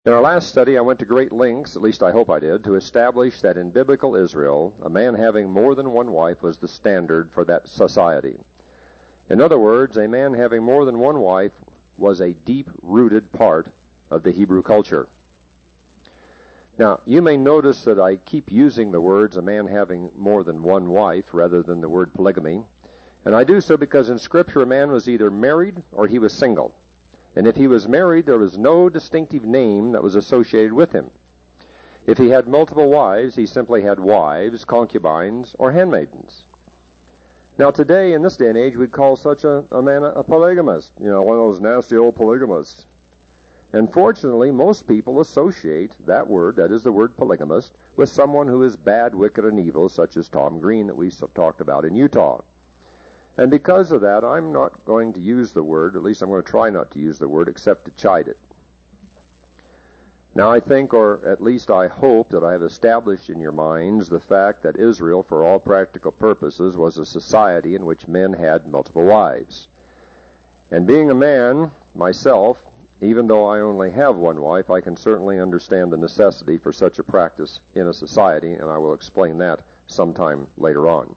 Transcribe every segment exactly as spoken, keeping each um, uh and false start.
In our last study, I went to great lengths, at least I hope I did, to establish that in biblical Israel, a man having more than one wife was the standard for that society. In other words, a man having more than one wife was a deep-rooted part of the Hebrew culture. Now, you may notice that I keep using the words a man having more than one wife rather than the word polygamy, and I do so because in Scripture a man was either married or he was single. And if he was married, there was no distinctive name that was associated with him. If he had multiple wives, he simply had wives, concubines, or handmaidens. Now today, in this day and age, we'd call such a, a man a, a polygamist. You know, one of those nasty old polygamists. And fortunately, most people associate that word, that is the word polygamist, with someone who is bad, wicked, and evil, such as Tom Green that we talked about in Utah. And because of that, I'm not going to use the word, at least I'm going to try not to use the word, except to chide it. Now I think, or at least I hope, that I have established in your minds the fact that Israel, for all practical purposes, was a society in which men had multiple wives. And being a man, myself, even though I only have one wife, I can certainly understand the necessity for such a practice in a society, and I will explain that sometime later on.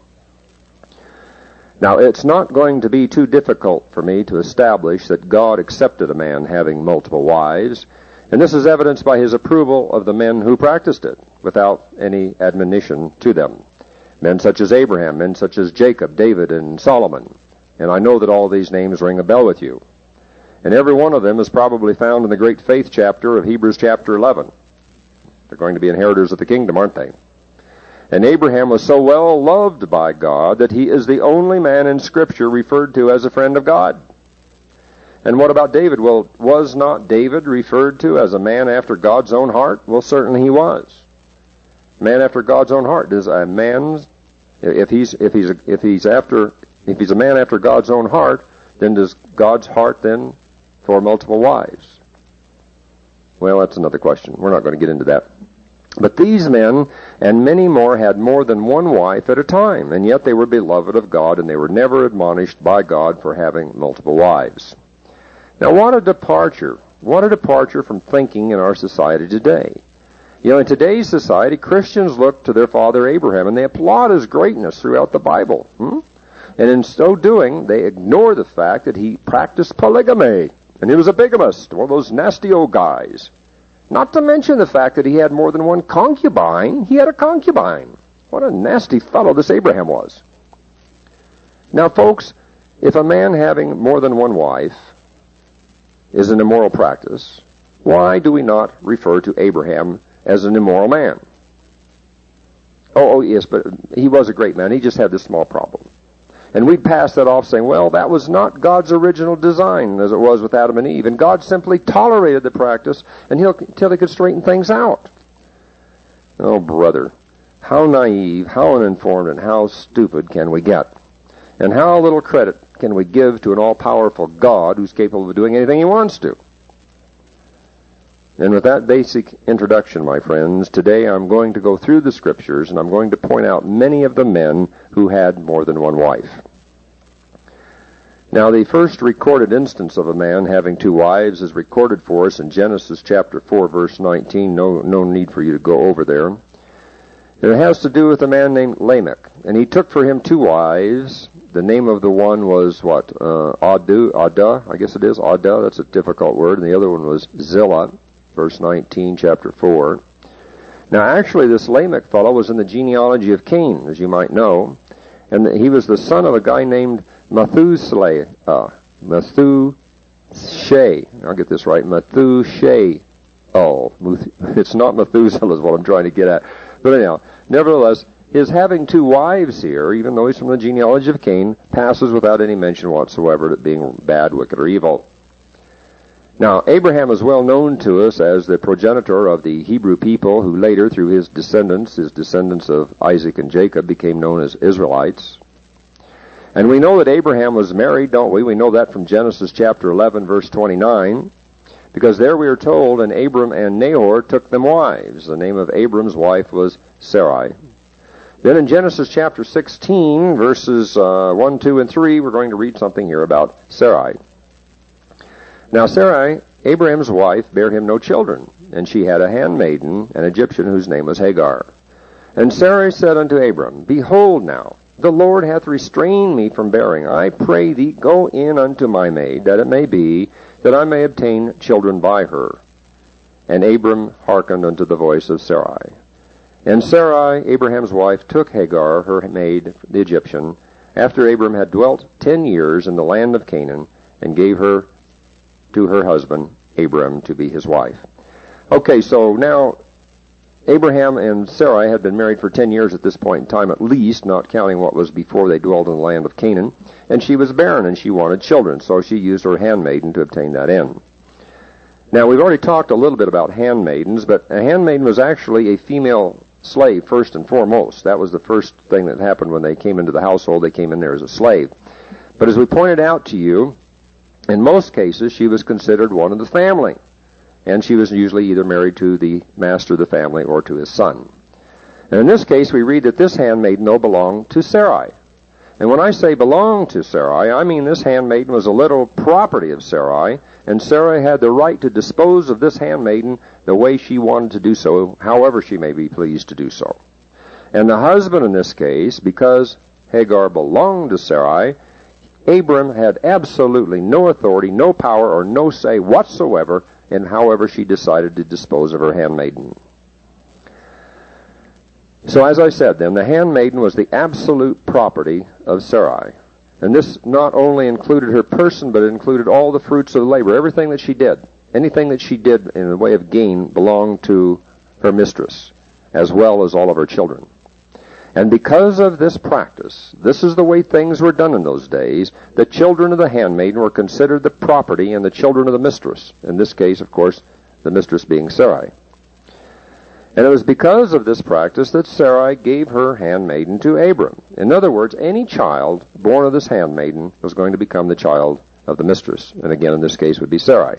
Now, it's not going to be too difficult for me to establish that God accepted a man having multiple wives, and this is evidenced by his approval of the men who practiced it, without any admonition to them. Men such as Abraham, men such as Jacob, David, and Solomon. And I know that all these names ring a bell with you. And every one of them is probably found in the great faith chapter of Hebrews chapter eleven. They're going to be inheritors of the kingdom, aren't they? And Abraham was so well loved by God that he is the only man in Scripture referred to as a friend of God. And what about David? Well, was not David referred to as a man after God's own heart? Well, certainly he was. Man after God's own heart. Does a man, if he's if he's if he's after if he's a man after God's own heart, then does God's heart then for multiple wives? Well, that's another question. We're not going to get into that. But these men and many more had more than one wife at a time, and yet they were beloved of God, and they were never admonished by God for having multiple wives. Now, what a departure. What a departure from thinking in our society today. You know, in today's society, Christians look to their father Abraham, and they applaud his greatness throughout the Bible. Hmm? And in so doing, they ignore the fact that he practiced polygamy, and he was a bigamist, one of those nasty old guys. Not to mention the fact that he had more than one concubine. He had a concubine. What a nasty fellow this Abraham was. Now, folks, if a man having more than one wife is an immoral practice, why do we not refer to Abraham as an immoral man? Oh, oh yes, but he was a great man. He just had this small problem. And we'd pass that off saying, well, that was not God's original design as it was with Adam and Eve. And God simply tolerated the practice until he could straighten things out. Oh, brother, how naive, how uninformed, and how stupid can we get? And how little credit can we give to an all-powerful God who's capable of doing anything he wants to? And with that basic introduction, my friends, today I'm going to go through the Scriptures, and I'm going to point out many of the men who had more than one wife. Now, the first recorded instance of a man having two wives is recorded for us in Genesis chapter four, verse nineteen. No, no need for you to go over there. And it has to do with a man named Lamech, and he took for him two wives. The name of the one was what? Uh, Adu, Ada, I guess it is, Ada, that's a difficult word, and the other one was Zillah. Verse nineteen, chapter four. Now, actually, this Lamech fellow was in the genealogy of Cain, as you might know, and he was the son of a guy named Methuselah. Uh, Methusheh. I'll get this right. Methusheh. Oh, it's not Methuselah is what I'm trying to get at. But anyhow, nevertheless, his having two wives here, even though he's from the genealogy of Cain, passes without any mention whatsoever of it being bad, wicked, or evil. Now, Abraham is well known to us as the progenitor of the Hebrew people who later, through his descendants, his descendants of Isaac and Jacob, became known as Israelites. And we know that Abraham was married, don't we? We know that from Genesis chapter eleven, verse twenty-nine, because there we are told, and Abram and Nahor took them wives. The name of Abram's wife was Sarai. Then in Genesis chapter sixteen, verses uh, one, two, and three, we're going to read something here about Sarai. Now, Sarai Abraham's wife bare him no children, and she had a handmaiden, an Egyptian, whose name was Hagar. And Sarai said unto Abram, Behold now, the Lord hath restrained me from bearing. I pray thee, go in unto my maid, that it may be that I may obtain children by her. And Abram hearkened unto the voice of Sarai. And Sarai, Abraham's wife, took Hagar, her maid, the Egyptian, after Abram had dwelt ten years in the land of Canaan, and gave her to her husband, Abram, to be his wife. Okay, so now Abraham and Sarai had been married for ten years at this point in time, at least, not counting what was before they dwelled in the land of Canaan. And she was barren, and she wanted children, so she used her handmaiden to obtain that end. Now, we've already talked a little bit about handmaidens, but a handmaiden was actually a female slave first and foremost. That was the first thing that happened when they came into the household. They came in there as a slave. But as we pointed out to you, in most cases, she was considered one of the family. And she was usually either married to the master of the family or to his son. And in this case, we read that this handmaiden, though, belonged to Sarai. And when I say belonged to Sarai, I mean this handmaiden was a little property of Sarai, and Sarai had the right to dispose of this handmaiden the way she wanted to do so, however she may be pleased to do so. And the husband in this case, because Hagar belonged to Sarai, Abram had absolutely no authority, no power, or no say whatsoever in however she decided to dispose of her handmaiden. So as I said then, the handmaiden was the absolute property of Sarai. And this not only included her person, but it included all the fruits of the labor. Everything that she did, anything that she did in the way of gain belonged to her mistress, as well as all of her children. And because of this practice, this is the way things were done in those days, the children of the handmaiden were considered the property and the children of the mistress. In this case, of course, the mistress being Sarai. And it was because of this practice that Sarai gave her handmaiden to Abram. In other words, any child born of this handmaiden was going to become the child of the mistress. And again, in this case, would be Sarai.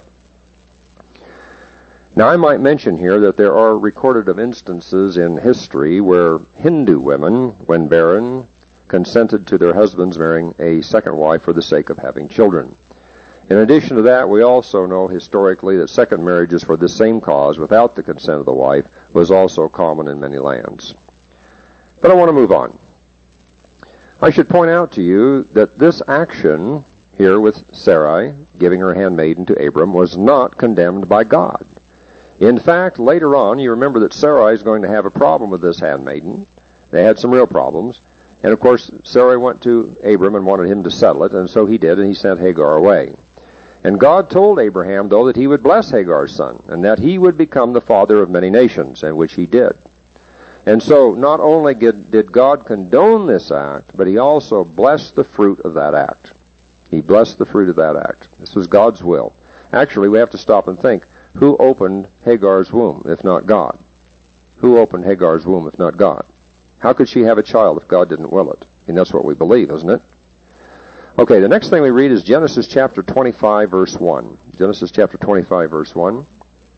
Now, I might mention here that there are recorded of instances in history where Hindu women, when barren, consented to their husbands marrying a second wife for the sake of having children. In addition to that, we also know historically that second marriages for this same cause, without the consent of the wife, was also common in many lands. But I want to move on. I should point out to you that this action here with Sarai, giving her handmaiden to Abram, was not condemned by God. In fact, later on, you remember that Sarai is going to have a problem with this handmaiden. They had some real problems. And of course, Sarai went to Abram and wanted him to settle it, and so he did, and he sent Hagar away. And God told Abraham, though, that he would bless Hagar's son, and that he would become the father of many nations, and which he did. And so, not only did God condone this act, but he also blessed the fruit of that act. He blessed the fruit of that act. This was God's will. Actually, we have to stop and think, who opened Hagar's womb, if not God? Who opened Hagar's womb, if not God? How could she have a child if God didn't will it? And that's what we believe, isn't it? Okay, the next thing we read is Genesis chapter twenty-five, verse one. Genesis chapter twenty-five, verse one.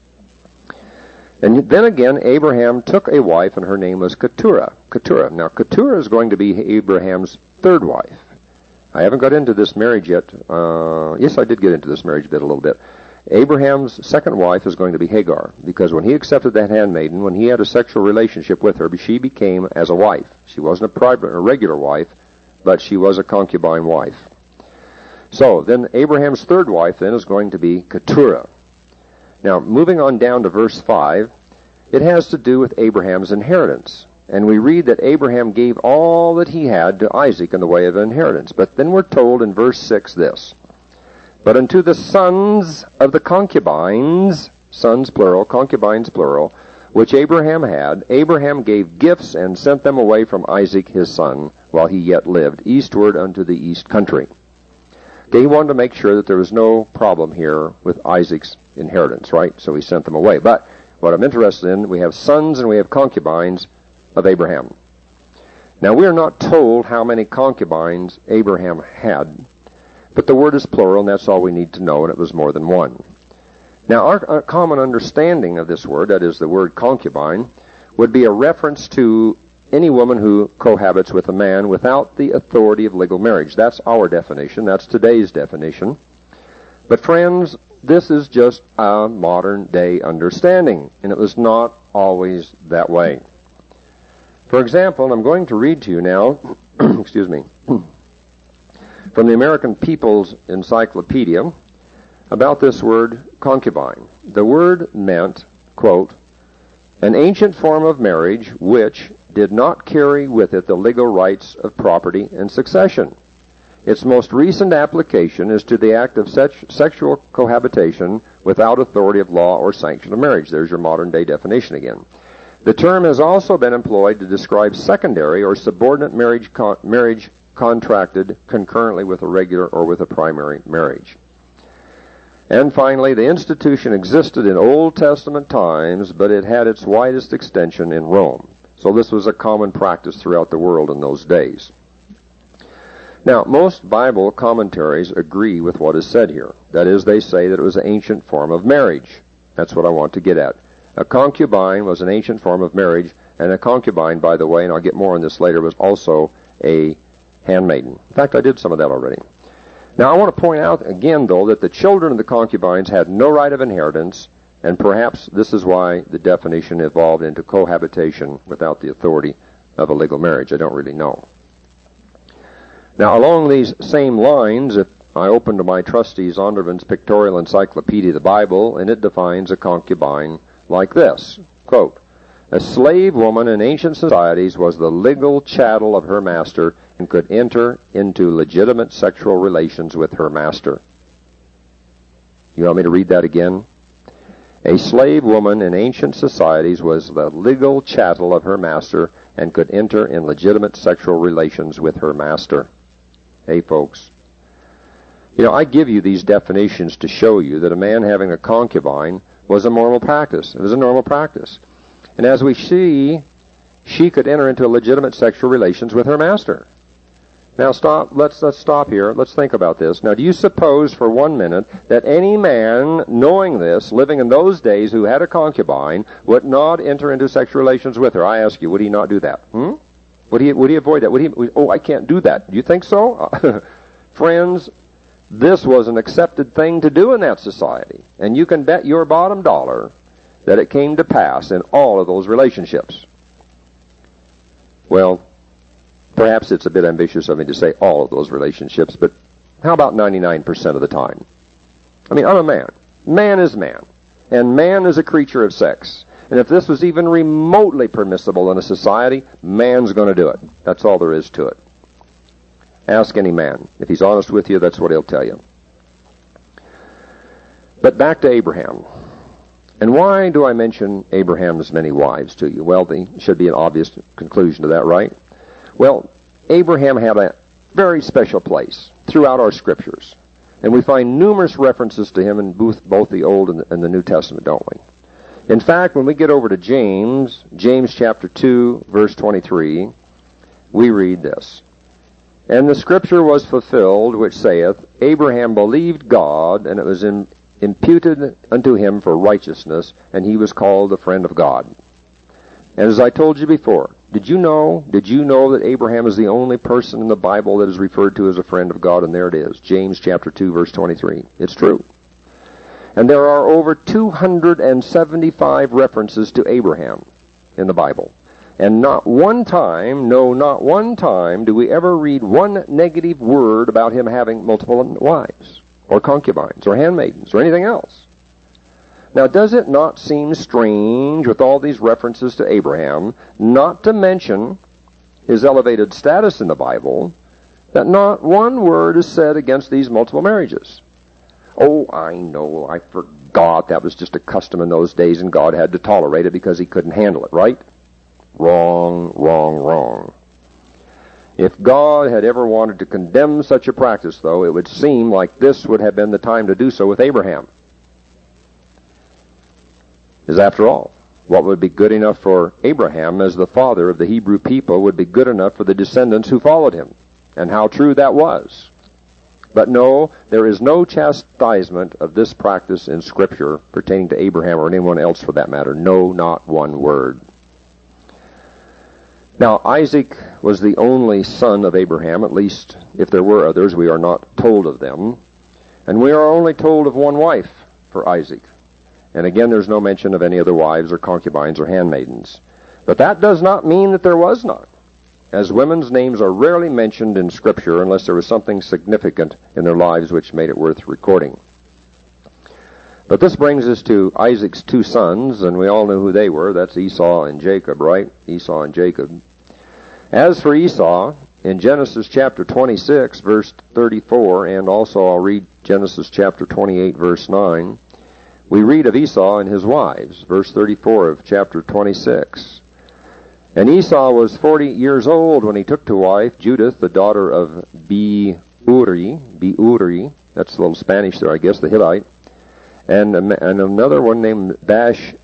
And then again, Abraham took a wife, and her name was Keturah. Keturah. Now, Keturah is going to be Abraham's third wife. I haven't got into this marriage yet. Uh, yes, I did get into this marriage bit a little bit. Abraham's second wife is going to be Hagar, because when he accepted that handmaiden, when he had a sexual relationship with her, she became as a wife. She wasn't a private, a regular wife, but she was a concubine wife. So, then Abraham's third wife then is going to be Keturah. Now, moving on down to verse five, it has to do with Abraham's inheritance. And we read that Abraham gave all that he had to Isaac in the way of inheritance. But then we're told in verse six this, But unto the sons of the concubines, sons plural, concubines plural, which Abraham had, Abraham gave gifts and sent them away from Isaac his son, while he yet lived, eastward unto the east country. Okay, he wanted to make sure that there was no problem here with Isaac's inheritance, right? So he sent them away. But what I'm interested in, we have sons and we have concubines of Abraham. Now, we are not told how many concubines Abraham had, but the word is plural, and that's all we need to know, and it was more than one. Now, our, our common understanding of this word, that is the word concubine, would be a reference to any woman who cohabits with a man without the authority of legal marriage. That's our definition. That's today's definition. But friends, this is just a modern day understanding, and it was not always that way. For example, I'm going to read to you now, excuse me, from the American People's Encyclopedia about this word concubine. The word meant, quote, an ancient form of marriage which did not carry with it the legal rights of property and succession. Its most recent application is to the act of sex- sexual cohabitation without authority of law or sanction of marriage. There's your modern-day definition again. The term has also been employed to describe secondary or subordinate marriage, con- marriage contracted concurrently with a regular or with a primary marriage. And finally, the institution existed in Old Testament times, but it had its widest extension in Rome. So this was a common practice throughout the world in those days. Now, most Bible commentaries agree with what is said here. That is, they say that it was an ancient form of marriage. That's what I want to get at. A concubine was an ancient form of marriage, and a concubine, by the way, and I'll get more on this later, was also a handmaiden. In fact, I did some of that already. Now, I want to point out again, though, that the children of the concubines had no right of inheritance, and perhaps this is why the definition evolved into cohabitation without the authority of a legal marriage. I don't really know. Now, along these same lines, if I open to my trustee Zondervan's Pictorial Encyclopedia of the Bible, and it defines a concubine like this, quote, a slave woman in ancient societies was the legal chattel of her master and could enter into legitimate sexual relations with her master. You want me to read that again? A slave woman in ancient societies was the legal chattel of her master and could enter in legitimate sexual relations with her master. Hey, folks. You know, I give you these definitions to show you that a man having a concubine was a normal practice. It was a normal practice. And as we see, she could enter into legitimate sexual relations with her master. Now stop, let's, let's stop here. Let's think about this. Now, do you suppose for one minute that any man, knowing this, living in those days, who had a concubine, would not enter into sexual relations with her? I ask you, would he not do that? Hmm? Would he, would he avoid that? Would he, would, oh, I can't do that. Do you think so? Friends, this was an accepted thing to do in that society. And you can bet your bottom dollar that it came to pass in all of those relationships. Well, perhaps it's a bit ambitious of me to say all of those relationships, but how about ninety-nine percent of the time? I mean, I'm a man. Man is man. And man is a creature of sex. And if this was even remotely permissible in a society, man's going to do it. That's all there is to it. Ask any man. If he's honest with you, that's what he'll tell you. But back to Abraham. And why do I mention Abraham's many wives to you? Well, there should be an obvious conclusion to that, right? Well, Abraham had a very special place throughout our scriptures. And we find numerous references to him in both, both the Old and the, and the New Testament, don't we? In fact, when we get over to James, James chapter two, verse twenty-three, we read this. And the scripture was fulfilled, which saith, Abraham believed God, and it was in, imputed unto him for righteousness, and he was called the friend of God. And as I told you before, did you know, did you know that Abraham is the only person in the Bible that is referred to as a friend of God? And there it is, James chapter two, verse twenty-three. It's true. And there are over two hundred seventy-five references to Abraham in the Bible. And not one time, no, not one time, do we ever read one negative word about him having multiple wives, or concubines, or handmaidens, or anything else. Now, does it not seem strange, with all these references to Abraham, not to mention his elevated status in the Bible, that not one word is said against these multiple marriages? Oh, I know, I forgot that was just a custom in those days, and God had to tolerate it because he couldn't handle it, right? Wrong, wrong, wrong. If God had ever wanted to condemn such a practice, though, it would seem like this would have been the time to do so with Abraham. Because after all, what would be good enough for Abraham as the father of the Hebrew people would be good enough for the descendants who followed him. And how true that was. But no, there is no chastisement of this practice in Scripture pertaining to Abraham or anyone else for that matter. No, not one word. Now, Isaac was the only son of Abraham, at least if there were others, we are not told of them. And we are only told of one wife, for Isaac. And again, there's no mention of any other wives or concubines or handmaidens. But that does not mean that there was not, as women's names are rarely mentioned in Scripture unless there was something significant in their lives which made it worth recording. But this brings us to Isaac's two sons, and we all know who they were. That's Esau and Jacob, right? Esau and Jacob. As for Esau, in Genesis chapter twenty-six, verse thirty-four, and also I'll read Genesis chapter twenty-eight, verse nine, we read of Esau and his wives, verse thirty-four of chapter twenty-six. And Esau was forty years old when he took to wife Judith, the daughter of Beuri, Beuri, that's a little Spanish there, I guess, the Hittite, and, and another one named Bashamath,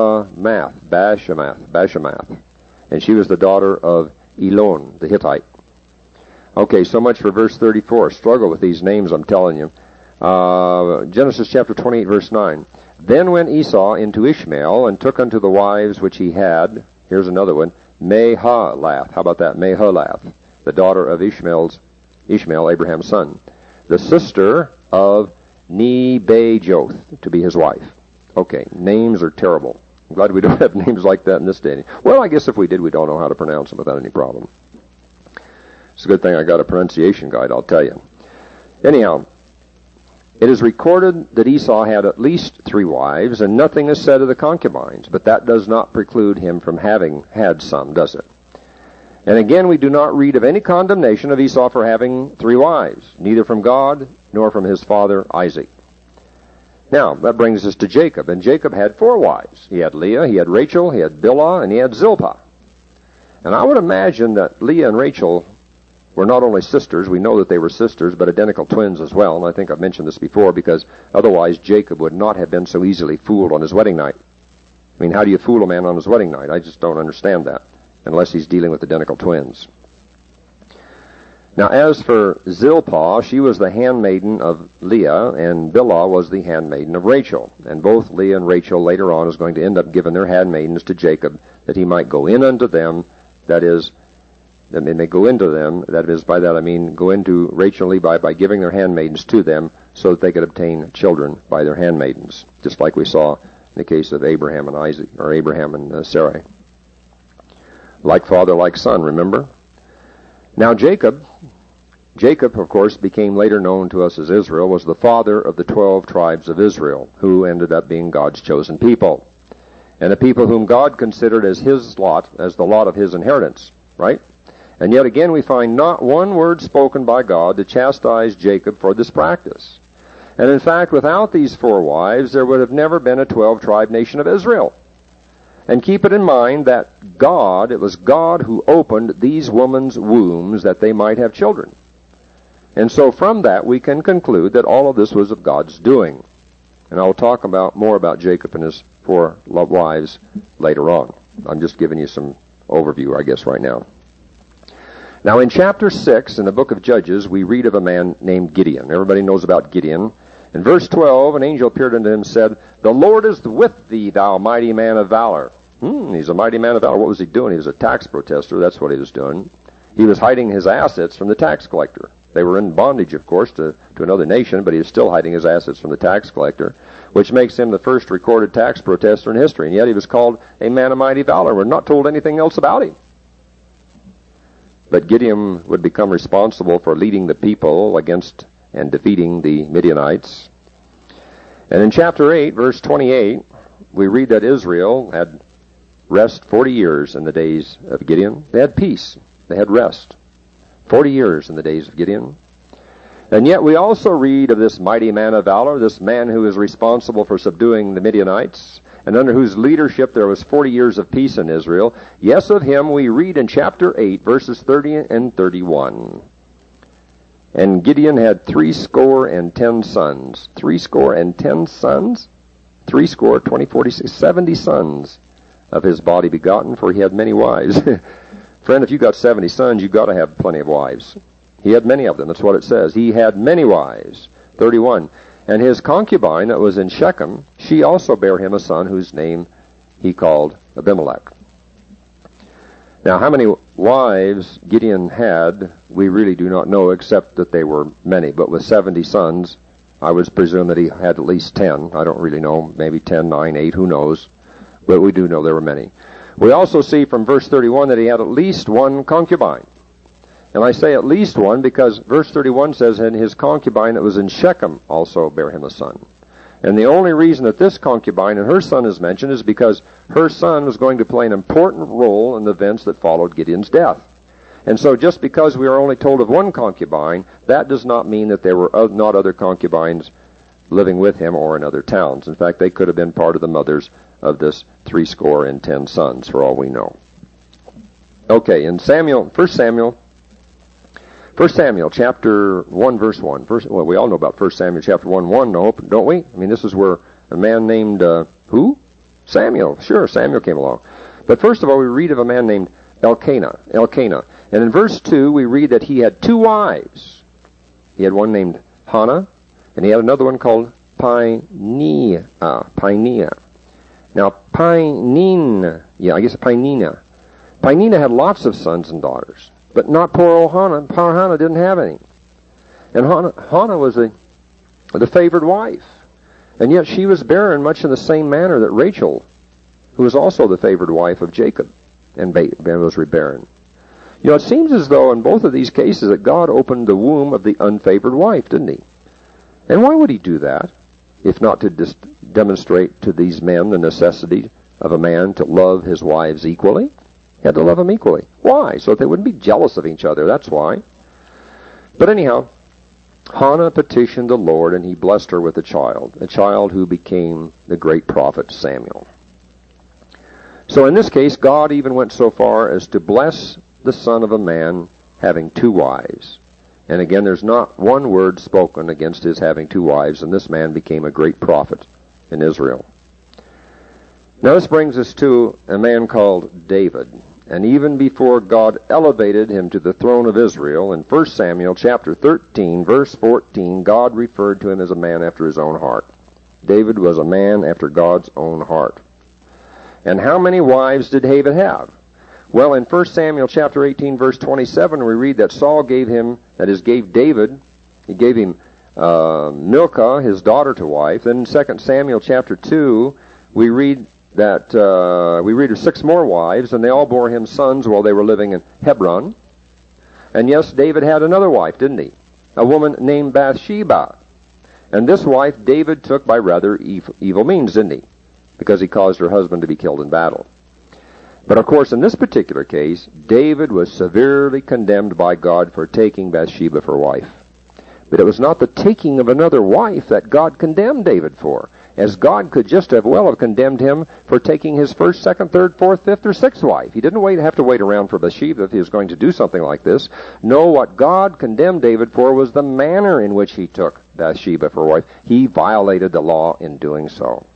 Bashamath, Bashamath, and she was the daughter of Elon, the Hittite. Okay, so much for verse thirty-four. Struggle with these names, I'm telling you. Uh, Genesis chapter twenty-eight, verse nine. Then went Esau into Ishmael, and took unto the wives which he had, here's another one, Mahalath. How about that? Mahalath, the daughter of Ishmael's, Ishmael, Abraham's son, the sister of Nebajoth, to be his wife. Okay, names are terrible. I'm glad we don't have names like that in this day. Well, I guess if we did, we don't know how to pronounce them without any problem. It's a good thing I got a pronunciation guide, I'll tell you. Anyhow, it is recorded that Esau had at least three wives, and nothing is said of the concubines, but that does not preclude him from having had some, does it? And again, we do not read of any condemnation of Esau for having three wives, neither from God nor from his father Isaac. Now, that brings us to Jacob, and Jacob had four wives. He had Leah, he had Rachel, he had Bilhah, and he had Zilpah. And I would imagine that Leah and Rachel were not only sisters, we know that they were sisters, but identical twins as well. And I think I've mentioned this before, because otherwise Jacob would not have been so easily fooled on his wedding night. I mean, how do you fool a man on his wedding night? I just don't understand that, unless he's dealing with identical twins. Now, as for Zilpah, she was the handmaiden of Leah, and Bilhah was the handmaiden of Rachel. And both Leah and Rachel later on is going to end up giving their handmaidens to Jacob, that he might go in unto them, that is, that they may go into them, that is, by that I mean go into Rachel and Levi by giving their handmaidens to them, so that they could obtain children by their handmaidens, just like we saw in the case of Abraham and Isaac, or Abraham and uh, Sarai. Like father, like son, remember? Now Jacob, Jacob, of course, became later known to us as Israel, was the father of the twelve tribes of Israel, who ended up being God's chosen people, and a people whom God considered as his lot, as the lot of his inheritance, right? And yet again we find not one word spoken by God to chastise Jacob for this practice. And in fact, without these four wives, there would have never been a twelve-tribe nation of Israel. And keep it in mind that God, it was God who opened these women's wombs that they might have children. And so from that we can conclude that all of this was of God's doing. And I'll talk about more about Jacob and his four wives later on. I'm just giving you some overview, I guess, right now. Now, in chapter six in the book of Judges, we read of a man named Gideon. Everybody knows about Gideon. In verse twelve, an angel appeared unto him and said, "The Lord is with thee, thou mighty man of valor." Hmm, he's a mighty man of valor. What was he doing? He was a tax protester. That's what he was doing. He was hiding his assets from the tax collector. They were in bondage, of course, to, to another nation, but he was still hiding his assets from the tax collector, which makes him the first recorded tax protester in history. And yet he was called a man of mighty valor. We're not told anything else about him. But Gideon would become responsible for leading the people against and defeating the Midianites. And in chapter eight, verse twenty-eight, we read that Israel had rest forty years in the days of Gideon. They had peace. They had rest. Forty years in the days of Gideon. And yet we also read of this mighty man of valor, this man who is responsible for subduing the Midianites, and under whose leadership there was forty years of peace in Israel. Yes, of him we read in chapter eight, verses thirty and thirty-one. And Gideon had three score and ten sons. Three score and ten sons? Three score, twenty, forty, seventy sons of his body begotten, for he had many wives. Friend, if you got seventy sons, you've got to have plenty of wives. He had many of them. That's what it says. He had many wives. thirty-one. And his concubine that was in Shechem, she also bare him a son whose name he called Abimelech. Now, how many wives Gideon had, we really do not know, except that they were many. But with seventy sons, I would presume that he had at least ten. I don't really know. Maybe ten, nine, eight, who knows. But we do know there were many. We also see from verse thirty-one that he had at least one concubine. And I say at least one because verse thirty-one says, and his concubine that was in Shechem also bare him a son. And the only reason that this concubine and her son is mentioned is because her son was going to play an important role in the events that followed Gideon's death. And so just because we are only told of one concubine, that does not mean that there were not other concubines living with him or in other towns. In fact, they could have been part of the mothers of this threescore and ten sons, for all we know. Okay, in Samuel, First Samuel, First Samuel chapter one, verse one. First, well, we all know about First Samuel chapter one, one, don't we? I mean, this is where a man named, uh, who? Samuel. Sure, Samuel came along. But first of all, we read of a man named Elkanah. Elkanah. And in verse two, we read that he had two wives. He had one named Hannah, and he had another one called Peninnah. Peninnah. Now, Peninnah, yeah, I guess Peninnah. Peninnah had lots of sons and daughters, but not poor old Hannah. Poor Hannah didn't have any. And Hannah, Hannah was the, the favored wife. And yet she was barren much in the same manner that Rachel, who was also the favored wife of Jacob, and was barren. You know, it seems as though in both of these cases that God opened the womb of the unfavored wife, didn't he? And why would he do that, if not to dis- demonstrate to these men the necessity of a man to love his wives equally? He had to love them equally. Why? So that they wouldn't be jealous of each other. That's why. But anyhow, Hannah petitioned the Lord, and he blessed her with a child, a child who became the great prophet Samuel. So in this case, God even went so far as to bless the son of a man having two wives. And again, there's not one word spoken against his having two wives, and this man became a great prophet in Israel. Now this brings us to a man called David. And even before God elevated him to the throne of Israel, in First Samuel chapter thirteen, verse fourteen, God referred to him as a man after his own heart. David was a man after God's own heart. And how many wives did David have? Well, in First Samuel chapter eighteen, verse twenty-seven, we read that Saul gave him, that is, gave David, he gave him uh, Milcah, his daughter, to wife. Then in Second Samuel chapter two, we read that uh, we read of six more wives, and they all bore him sons while they were living in Hebron. And yes, David had another wife, didn't he? A woman named Bathsheba. And this wife David took by rather evil means, didn't he? Because he caused her husband to be killed in battle. But of course, in this particular case, David was severely condemned by God for taking Bathsheba for wife. But it was not the taking of another wife that God condemned David for, as God could just as well have condemned him for taking his first, second, third, fourth, fifth, or sixth wife. He didn't wait, have to wait around for Bathsheba if he was going to do something like this. No, what God condemned David for was the manner in which he took Bathsheba for wife. He violated the law in doing so.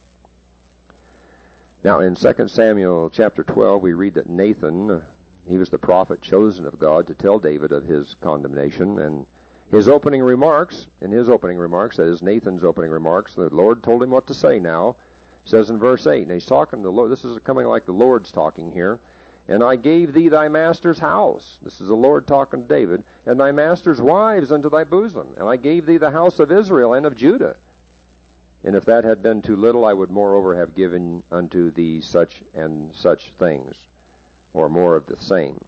Now, in Second Samuel chapter twelve, we read that Nathan, he was the prophet chosen of God to tell David of his condemnation, and his opening remarks, in his opening remarks, that is Nathan's opening remarks, the Lord told him what to say now. It says in verse eight, and he's talking to the Lord, this is coming like the Lord's talking here, and I gave thee thy master's house. This is the Lord talking to David, and thy master's wives unto thy bosom, and I gave thee the house of Israel and of Judah. And if that had been too little, I would moreover have given unto thee such and such things, or more of the same.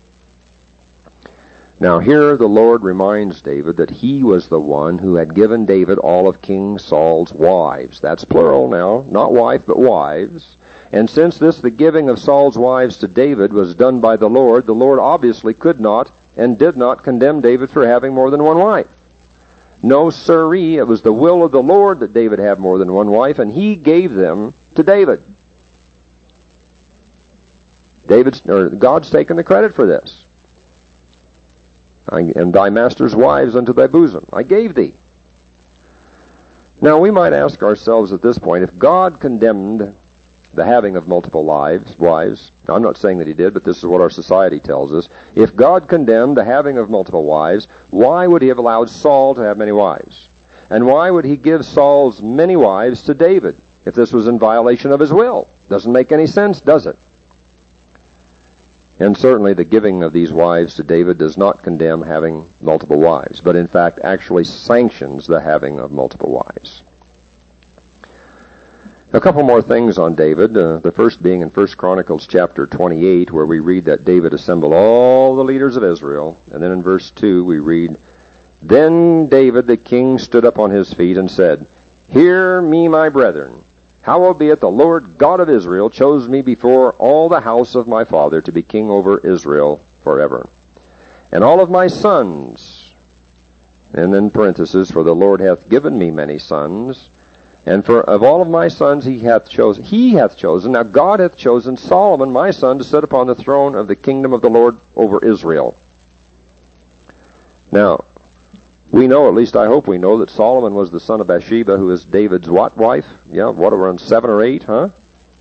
Now here the Lord reminds David that he was the one who had given David all of King Saul's wives. That's plural now, not wife, but wives. And since this, the giving of Saul's wives to David, was done by the Lord, the Lord obviously could not and did not condemn David for having more than one wife. No, sirree, it was the will of the Lord that David have more than one wife, and he gave them to David. David's, or God's taken the credit for this. I, and thy master's wives unto thy bosom I gave thee. Now we might ask ourselves at this point, if God condemned the having of multiple lives, wives, I'm not saying that he did, but this is what our society tells us. If God condemned the having of multiple wives, why would he have allowed Saul to have many wives? And why would he give Saul's many wives to David, if this was in violation of his will? Doesn't make any sense, does it? And certainly the giving of these wives to David does not condemn having multiple wives, but in fact actually sanctions the having of multiple wives. A couple more things on David, uh, the first being in First Chronicles chapter twenty-eight, where we read that David assembled all the leaders of Israel, and then in verse two we read, "Then David the king stood up on his feet and said, Hear me, my brethren, howbeit the Lord God of Israel chose me before all the house of my father to be king over Israel forever. And all of my sons," and in parentheses, "for the Lord hath given me many sons, and for of all of my sons he hath chosen, he hath chosen, now God hath chosen Solomon my son to sit upon the throne of the kingdom of the Lord over Israel." Now, we know, at least I hope we know, that Solomon was the son of Bathsheba, who is David's what wife? Yeah, what, around seven or eight, huh?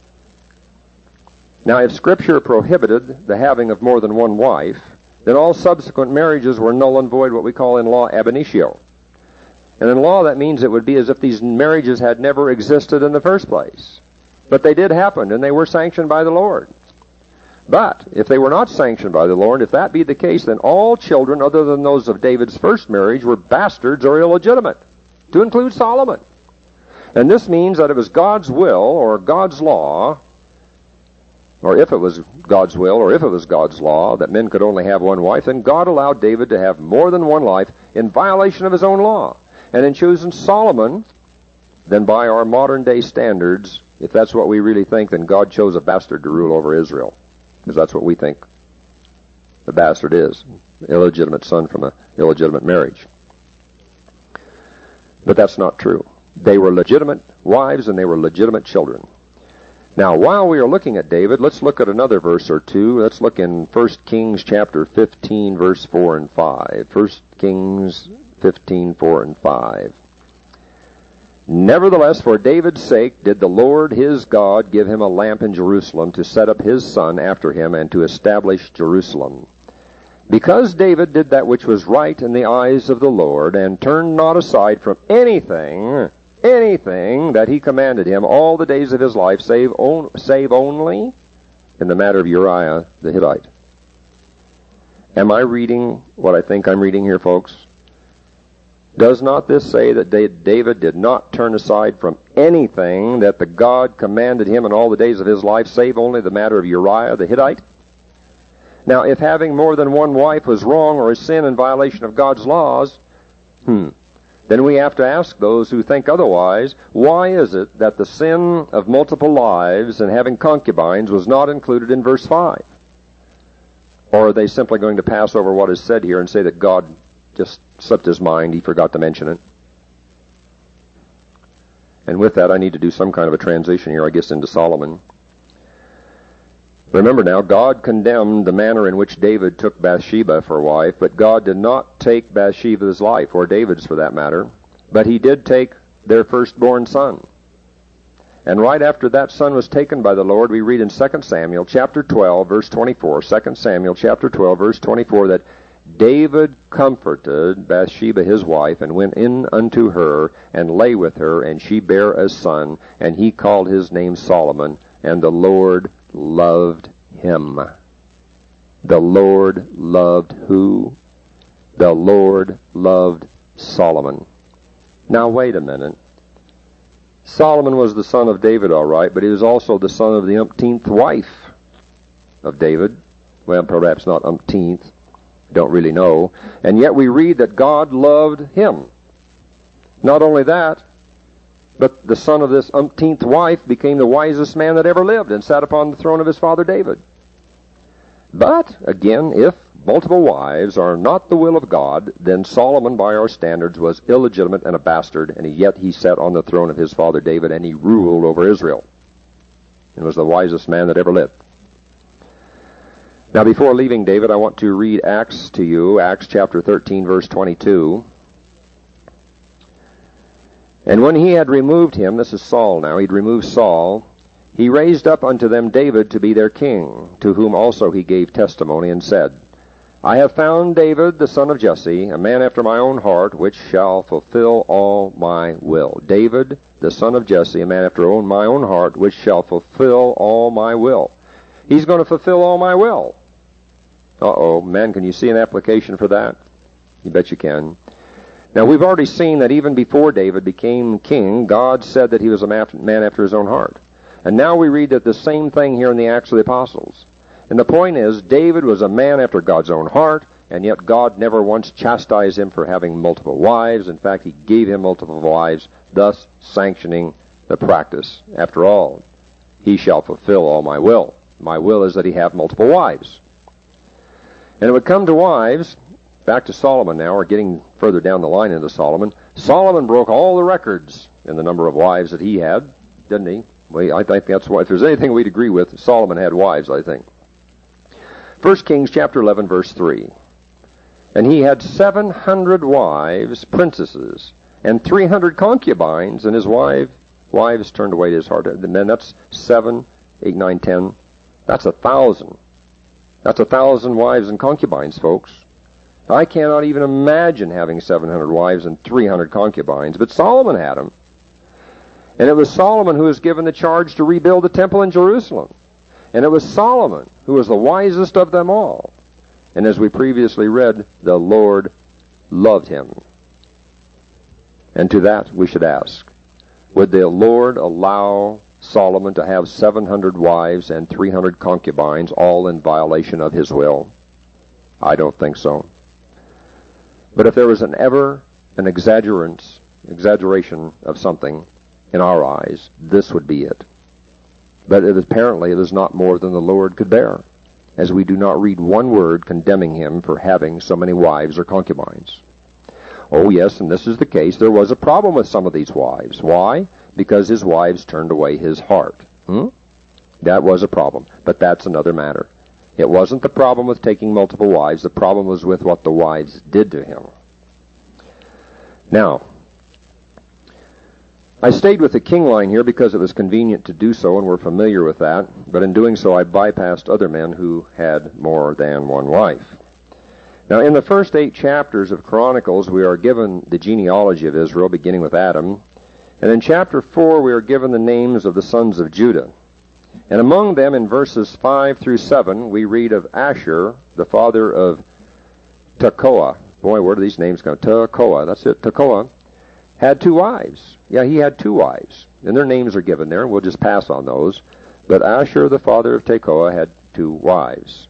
Now, if Scripture prohibited the having of more than one wife, then all subsequent marriages were null and void, what we call in law ab initio. And in law, that means it would be as if these marriages had never existed in the first place. But they did happen, and they were sanctioned by the Lord. But if they were not sanctioned by the Lord, if that be the case, then all children other than those of David's first marriage were bastards or illegitimate, to include Solomon. And this means that it was God's will or God's law, or if it was God's will or if it was God's law, that men could only have one wife, then God allowed David to have more than one wife in violation of his own law. And in choosing Solomon, then by our modern day standards, if that's what we really think, then God chose a bastard to rule over Israel. Because that's what we think the bastard is, illegitimate son from an illegitimate marriage. But that's not true. They were legitimate wives and they were legitimate children. Now, while we are looking at David, let's look at another verse or two. Let's look in First Kings chapter fifteen, verse four and five. First Kings fifteen, four and five. "Nevertheless, for David's sake did the Lord his God give him a lamp in Jerusalem to set up his son after him and to establish Jerusalem. Because David did that which was right in the eyes of the Lord, and turned not aside from anything, anything that he commanded him all the days of his life, save, on, save only in the matter of Uriah the Hittite." Am I reading what I think I'm reading here, folks? Does not this say that David did not turn aside from anything that the God commanded him in all the days of his life, save only the matter of Uriah the Hittite? Now, if having more than one wife was wrong or a sin in violation of God's laws, hmm, then we have to ask those who think otherwise, why is it that the sin of multiple wives and having concubines was not included in verse five? Or are they simply going to pass over what is said here and say that God just slipped his mind, he forgot to mention it? And with that, I need to do some kind of a transition here, I guess, into Solomon. Remember now, God condemned the manner in which David took Bathsheba for wife, but God did not take Bathsheba's life, or David's for that matter, but he did take their firstborn son. And right after that son was taken by the Lord, we read in Second Samuel chapter twelve, verse twenty-four, Second Samuel chapter twelve, verse twenty-four, that David comforted Bathsheba his wife, and went in unto her, and lay with her, and she bare a son, and he called his name Solomon, and the Lord loved him. The Lord loved who? The Lord loved Solomon. Now wait a minute. Solomon was the son of David, all right, but he was also the son of the umpteenth wife of David. Well, perhaps not umpteenth. Don't really know. And yet we read that God loved him. Not only that, but the son of this umpteenth wife became the wisest man that ever lived and sat upon the throne of his father David. But, again, if multiple wives are not the will of God, then Solomon, by our standards, was illegitimate and a bastard, and yet he sat on the throne of his father David, and he ruled over Israel, and was the wisest man that ever lived. Now, before leaving David, I want to read Acts to you, Acts chapter thirteen, verse twenty-two. "And when he had removed him," this is Saul now, he'd removed Saul, "he raised up unto them David to be their king, to whom also he gave testimony, and said, I have found David the son of Jesse, a man after my own heart, which shall fulfill all my will." David the son of Jesse, a man after own, my own heart, which shall fulfill all my will. He's going to fulfill all my will. Uh-oh, men, can you see an application for that? You bet you can. Now, we've already seen that even before David became king, God said that he was a man after his own heart. And now we read that the same thing here in the Acts of the Apostles. And the point is, David was a man after God's own heart, and yet God never once chastised him for having multiple wives. In fact, he gave him multiple wives, thus sanctioning the practice. After all, he shall fulfill all my will. My will is that he have multiple wives. And it would come to wives, back to Solomon now, or getting further down the line into Solomon. Solomon broke all the records in the number of wives that he had, didn't he? Well, I think that's why, if there's anything we'd agree with, Solomon had wives, I think. First Kings chapter eleven, verse three. And he had seven hundred wives, princesses, and three hundred concubines, and his wife, wives turned away his heart. And then that's seven, eight, nine, ten. That's a thousand. That's a thousand wives and concubines, folks. I cannot even imagine having seven hundred wives and three hundred concubines, but Solomon had them. And it was Solomon who was given the charge to rebuild the temple in Jerusalem. And it was Solomon who was the wisest of them all. And as we previously read, the Lord loved him. And to that we should ask, would the Lord allow Solomon to have seven hundred wives and three hundred concubines, all in violation of his will? I don't think so. But if there was an ever an exaggerance, exaggeration of something in our eyes, this would be it. But it, apparently it is not more than the Lord could bear, as we do not read one word condemning him for having so many wives or concubines. Oh yes, and this is the case. There was a problem with some of these wives. Why? Because his wives turned away his heart. Hmm? That was a problem, but that's another matter. It wasn't the problem with taking multiple wives. The problem was with what the wives did to him. Now, I stayed with the king line here because it was convenient to do so, and we're familiar with that. But in doing so, I bypassed other men who had more than one wife. Now, in the first eight chapters of Chronicles, we are given the genealogy of Israel, beginning with Adam. And in chapter four, we are given the names of the sons of Judah. And among them, in verses five through seven, we read of Asher, the father of Tekoa. Boy, where do these names come? Tekoa, that's it, Tekoa, had two wives. Yeah, he had two wives. And their names are given there. We'll just pass on those. But Asher, the father of Tekoa, had two wives.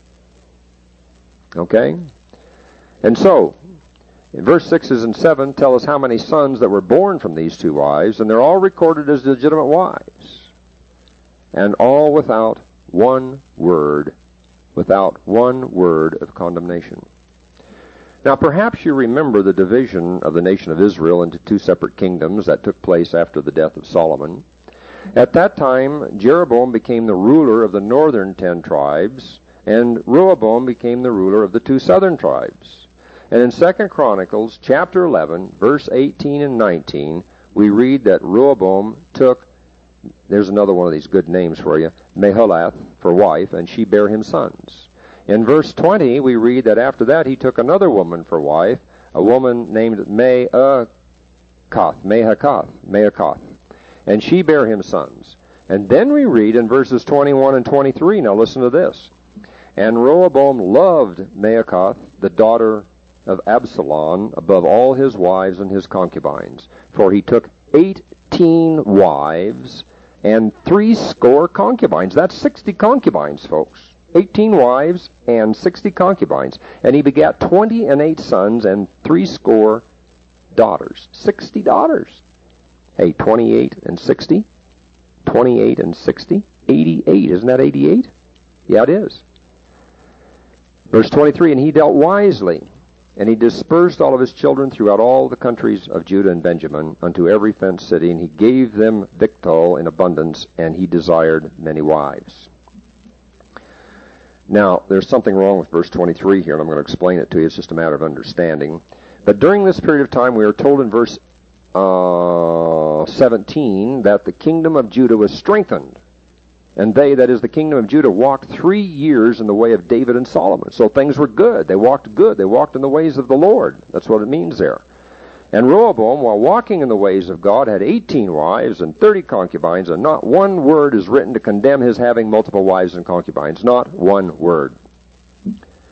Okay? And so, in verse sixes and seven tell us how many sons that were born from these two wives, and they're all recorded as legitimate wives. And all without one word, without one word of condemnation. Now, perhaps you remember the division of the nation of Israel into two separate kingdoms that took place after the death of Solomon. At that time, Jeroboam became the ruler of the northern ten tribes, and Rehoboam became the ruler of the two southern tribes. And in Second Chronicles, chapter eleven, verse eighteen and nineteen, we read that Rehoboam took, there's another one of these good names for you, Mahalath for wife, and she bare him sons. In verse twenty, we read that after that he took another woman for wife, a woman named Maakath, Mahakath, Maakath, and she bare him sons. And then we read in verses twenty-one and twenty-three, now listen to this. And Rehoboam loved Maakath, the daughter of Absalom, above all his wives and his concubines, for he took eighteen wives and three score concubines. That's sixty concubines, folks. Eighteen wives and sixty concubines. And he begat twenty and eight sons and three score daughters. Sixty daughters. Hey, twenty-eight and sixty? Twenty-eight and sixty? Eighty-eight. Isn't that eighty-eight? Yeah, it is. Verse twenty-three, and he dealt wisely, and he dispersed all of his children throughout all the countries of Judah and Benjamin unto every fenced city, and he gave them victual in abundance, and he desired many wives. Now, there's something wrong with verse twenty-three here, and I'm going to explain it to you. It's just a matter of understanding. But during this period of time, we are told in verse uh, seventeen that the kingdom of Judah was strengthened. And they, that is the kingdom of Judah, walked three years in the way of David and Solomon. So things were good. They walked good. They walked in the ways of the Lord. That's what it means there. And Rehoboam, while walking in the ways of God, had eighteen wives and thirty concubines, and not one word is written to condemn his having multiple wives and concubines. Not one word.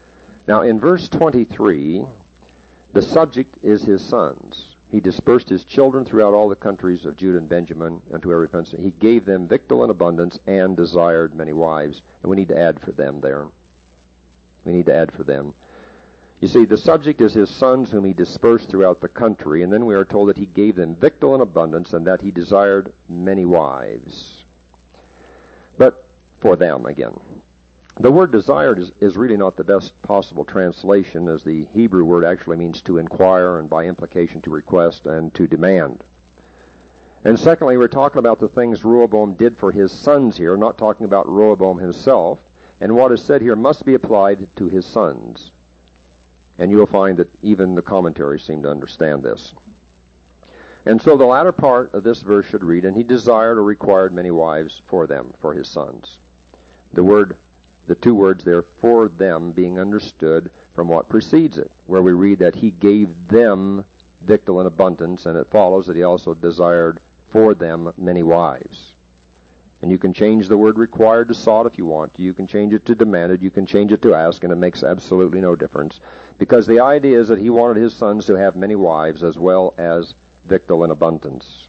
Now, in verse twenty-three, the subject is his sons. He dispersed his children throughout all the countries of Judah and Benjamin unto every fence. He gave them victual in abundance and desired many wives. And we need to add for them there. We need to add for them. You see, the subject is his sons whom he dispersed throughout the country, and then we are told that he gave them victual in abundance and that he desired many wives. But for them, again. The word desired is, is really not the best possible translation, as the Hebrew word actually means to inquire and by implication to request and to demand. And secondly, we're talking about the things Rehoboam did for his sons here, not talking about Rehoboam himself. And what is said here must be applied to his sons. And you'll find that even the commentaries seem to understand this. And so the latter part of this verse should read, and he desired or required many wives for them, for his sons. The word The two words there, for them, being understood from what precedes it, where we read that he gave them victual in abundance, and it follows that he also desired for them many wives. And you can change the word required to sought if you want to. You can change it to demanded. You can change it to ask, and it makes absolutely no difference. Because the idea is that he wanted his sons to have many wives as well as victual in abundance.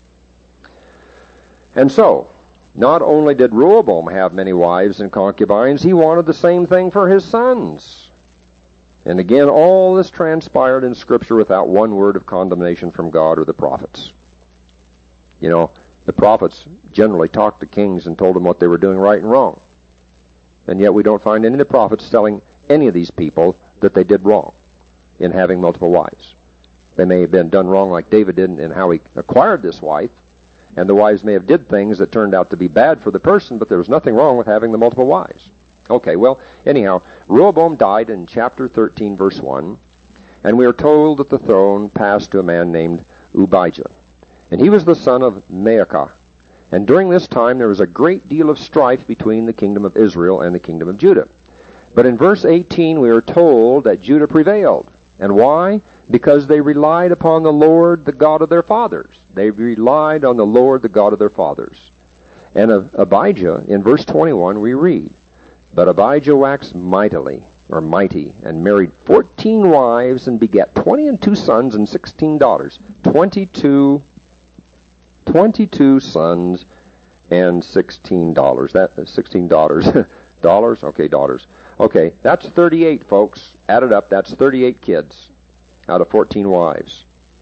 And so, not only did Rehoboam have many wives and concubines, he wanted the same thing for his sons. And again, all this transpired in Scripture without one word of condemnation from God or the prophets. You know, the prophets generally talked to kings and told them what they were doing right and wrong. And yet we don't find any of the prophets telling any of these people that they did wrong in having multiple wives. They may have been done wrong like David did in how he acquired this wife, and the wives may have did things that turned out to be bad for the person, but there was nothing wrong with having the multiple wives. Okay, well, anyhow, Rehoboam died in chapter thirteen, verse one, and we are told that the throne passed to a man named Ubijah. And he was the son of Maacah. And during this time there was a great deal of strife between the kingdom of Israel and the kingdom of Judah. But in verse eighteen we are told that Judah prevailed. And why? Because they relied upon the Lord, the God of their fathers. They relied on the Lord, the God of their fathers. And of Abijah, in verse twenty-one, we read, But Abijah waxed mightily, or mighty, and married fourteen wives, and begat twenty and two sons and sixteen daughters. Twenty-two, twenty-two sons and sixteen dollars. That sixteen daughters. Dollars? Okay, daughters. Okay, that's thirty-eight, folks. Added up, that's thirty-eight kids out of fourteen wives.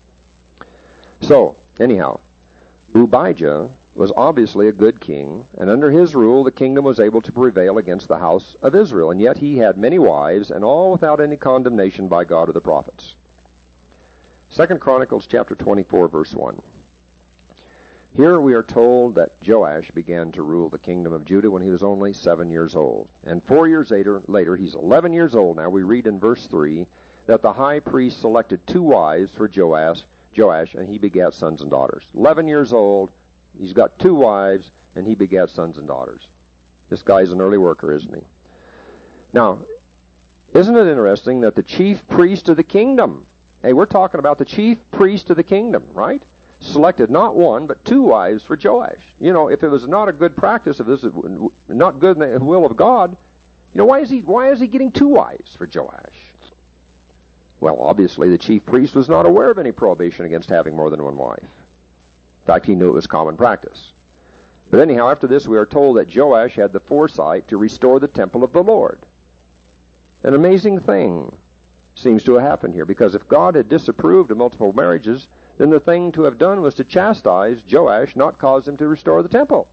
So, anyhow, Ubijah was obviously a good king, and under his rule the kingdom was able to prevail against the house of Israel, and yet he had many wives, and all without any condemnation by God or the prophets. Second Chronicles chapter twenty-four, verse one. Here we are told that Joash began to rule the kingdom of Judah when he was only seven years old. And four years later, later, he's eleven years old now, we read in verse three, that the high priest selected two wives for Joash, Joash, and he begat sons and daughters. Eleven years old, he's got two wives, and he begat sons and daughters. This guy's an early worker, isn't he? Now, isn't it interesting that the chief priest of the kingdom, hey, we're talking about the chief priest of the kingdom, right? Selected not one, but two wives for Joash. You know, if it was not a good practice, if this is not good in the will of God, you know, why is he why is he getting two wives for Joash? Well, obviously the chief priest was not aware of any prohibition against having more than one wife. In fact, he knew it was common practice. But anyhow, after this we are told that Joash had the foresight to restore the temple of the Lord. An amazing thing seems to have happened here, because if God had disapproved of multiple marriages, then the thing to have done was to chastise Joash, not cause him to restore the temple.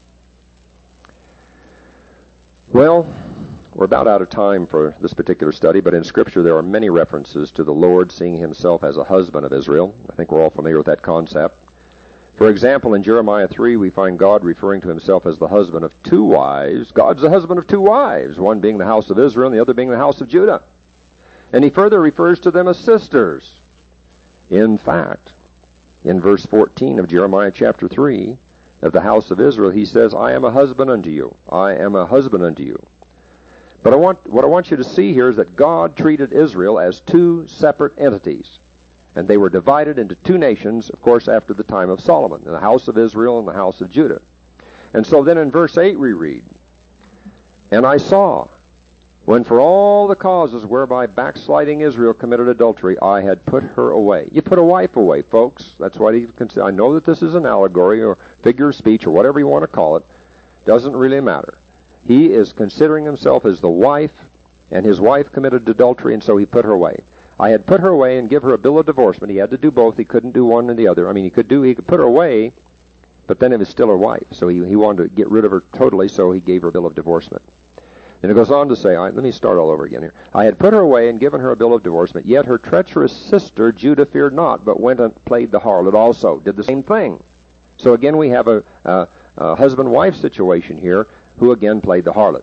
Well, we're about out of time for this particular study, but in Scripture there are many references to the Lord seeing himself as a husband of Israel. I think we're all familiar with that concept. For example, in Jeremiah three, we find God referring to himself as the husband of two wives. God's the husband of two wives, one being the house of Israel and the other being the house of Judah. And he further refers to them as sisters. In fact, in verse fourteen of Jeremiah chapter three, of the house of Israel, he says, I am a husband unto you. I am a husband unto you. But I want, what I want you to see here is that God treated Israel as two separate entities. And they were divided into two nations, of course, after the time of Solomon, the house of Israel and the house of Judah. And so then in verse eight we read, And I saw, when for all the causes whereby backsliding Israel committed adultery, I had put her away. You put a wife away, folks. That's what he considered. I know that this is an allegory or figure of speech or whatever you want to call it. Doesn't really matter. He is considering himself as the wife, and his wife committed adultery, and so he put her away. I had put her away and give her a bill of divorcement. He had to do both. He couldn't do one and the other. I mean, he could do, he could put her away, but then it was still her wife. So he, he wanted to get rid of her totally, so he gave her a bill of divorcement. And it goes on to say, I, let me start all over again here. I had put her away and given her a bill of divorcement, yet her treacherous sister Judah feared not, but went and played the harlot also, did the same thing. So again we have a, a, a husband-wife situation here, who again played the harlot.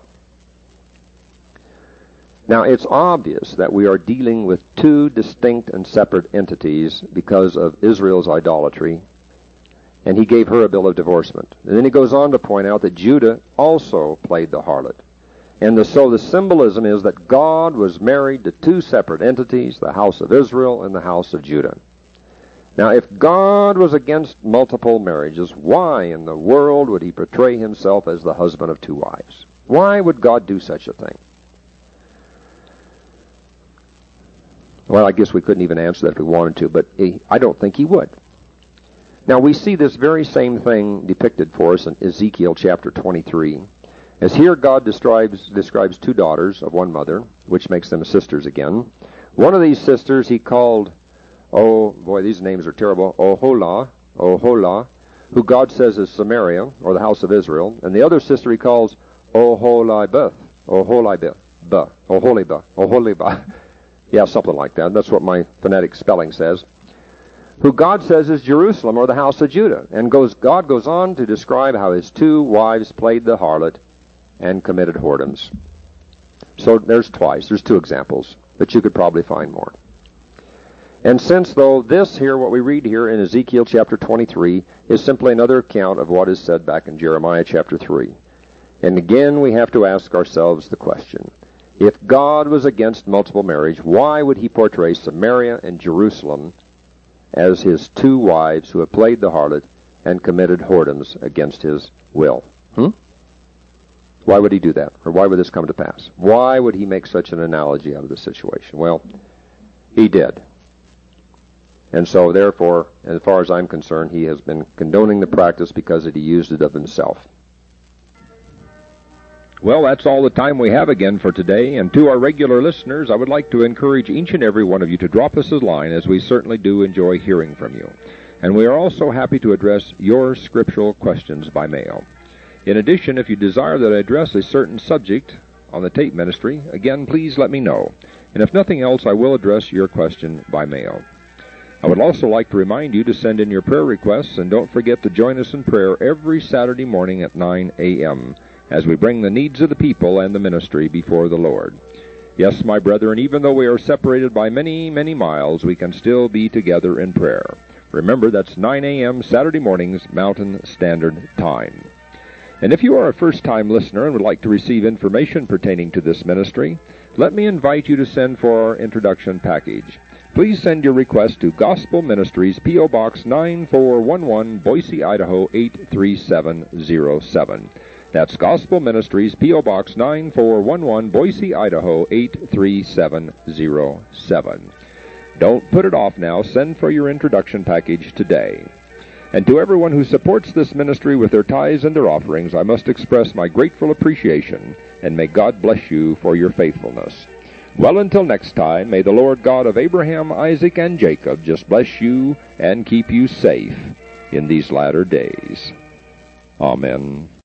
Now it's obvious that we are dealing with two distinct and separate entities because of Israel's idolatry, and he gave her a bill of divorcement. And then he goes on to point out that Judah also played the harlot. And the, so the symbolism is that God was married to two separate entities, the house of Israel and the house of Judah. Now, if God was against multiple marriages, why in the world would he portray himself as the husband of two wives? Why would God do such a thing? Well, I guess we couldn't even answer that if we wanted to, but he, I don't think he would. Now, we see this very same thing depicted for us in Ezekiel chapter twenty-three. As here God describes, describes two daughters of one mother, which makes them sisters again. One of these sisters he called, oh boy, these names are terrible, Oholah, Oholah, who God says is Samaria, or the house of Israel. And the other sister he calls Oholibah, Oholibah, Oholibah, Oholibah. Yeah, something like that. That's what my phonetic spelling says. Who God says is Jerusalem, or the house of Judah. And goes, God goes on to describe how his two wives played the harlot and committed whoredoms. So there's twice. There's two examples, but you could probably find more. And since, though, this here, what we read here in Ezekiel chapter twenty-three, is simply another account of what is said back in Jeremiah chapter three. And again, we have to ask ourselves the question, if God was against multiple marriage, why would he portray Samaria and Jerusalem as his two wives who have played the harlot and committed whoredoms against his will? Hmm? Why would he do that? Or why would this come to pass? Why would he make such an analogy out of the situation? Well, he did. And so, therefore, as far as I'm concerned, he has been condoning the practice because he used it of himself. Well, that's all the time we have again for today. And to our regular listeners, I would like to encourage each and every one of you to drop us a line, as we certainly do enjoy hearing from you. And we are also happy to address your scriptural questions by mail. In addition, if you desire that I address a certain subject on the tape ministry, again, please let me know. And if nothing else, I will address your question by mail. I would also like to remind you to send in your prayer requests, and don't forget to join us in prayer every Saturday morning at nine a.m. as we bring the needs of the people and the ministry before the Lord. Yes, my brethren, even though we are separated by many, many miles, we can still be together in prayer. Remember, that's nine a.m. Saturday mornings, Mountain Standard Time. And if you are a first-time listener and would like to receive information pertaining to this ministry, let me invite you to send for our introduction package. Please send your request to Gospel Ministries, P O. Box nine four one one, Boise, Idaho eight three seven zero seven. That's Gospel Ministries, P O. Box nine four one one, Boise, Idaho eight three seven zero seven. Don't put it off now. Send for your introduction package today. And to everyone who supports this ministry with their tithes and their offerings, I must express my grateful appreciation, and may God bless you for your faithfulness. Well, until next time, may the Lord God of Abraham, Isaac, and Jacob just bless you and keep you safe in these latter days. Amen.